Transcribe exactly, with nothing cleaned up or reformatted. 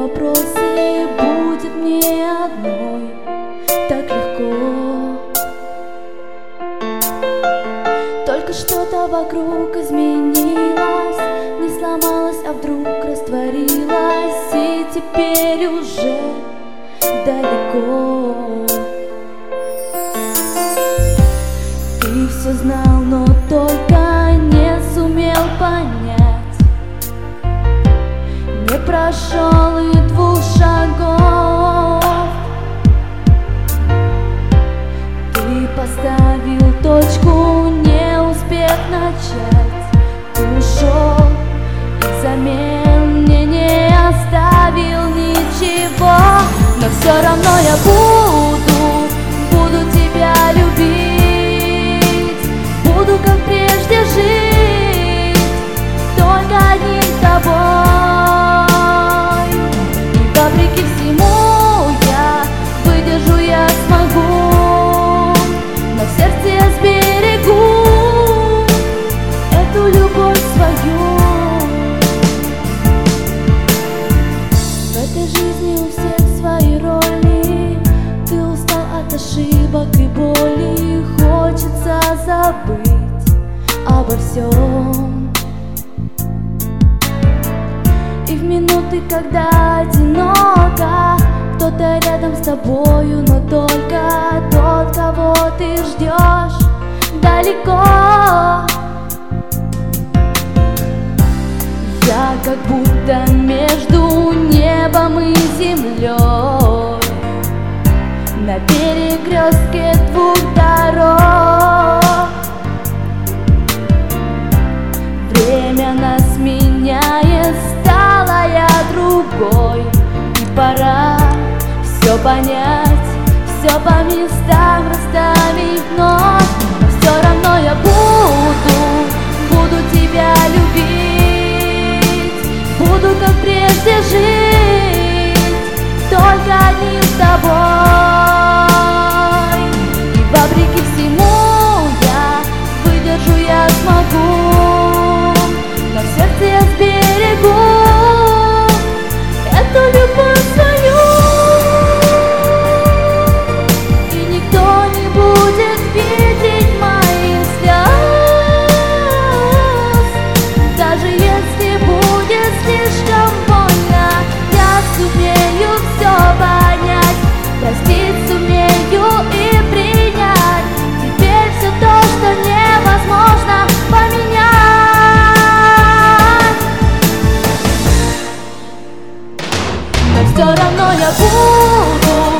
вопросы, будет мне одной так легко. Только что-то вокруг изменилось, не сломалось, а вдруг растворилось, и теперь уже далеко. Ты все знал, но только не сумел понять, не прошел и двух шагов. Ты поставил точку, не успев начать. Ты ушел и взамен мне не оставил ничего. Но все равно я буду, буду тебя любить, буду как прежде жить, только одним с тобой. И вопреки всему я выдержу, я смогу, но в сердце я сберегу эту любовь свою. В этой жизни у всех свои роли, ты устал от ошибок и боли, хочется забыть обо всем. И в минуты, когда одиноко, кто-то рядом с тобою, но только тот, кого ты ждешь далеко. Я как будто между небом и землей, на перекрестке двух дорог. Время нас меняет, стала я другой, и пора все понять, все по местам расставить вновь. Но все равно я буду, буду тебя любить, буду как прежде жить, только одним с тобой. И вопреки всему я выдержу, я смогу, но в сердце я сберегу эту любовь свою. И никто не будет видеть моих слез, даже если будет слишком больно, я сумею все понять, простить сумею и принять. Теперь все то, что невозможно поменять. Но все равно я буду,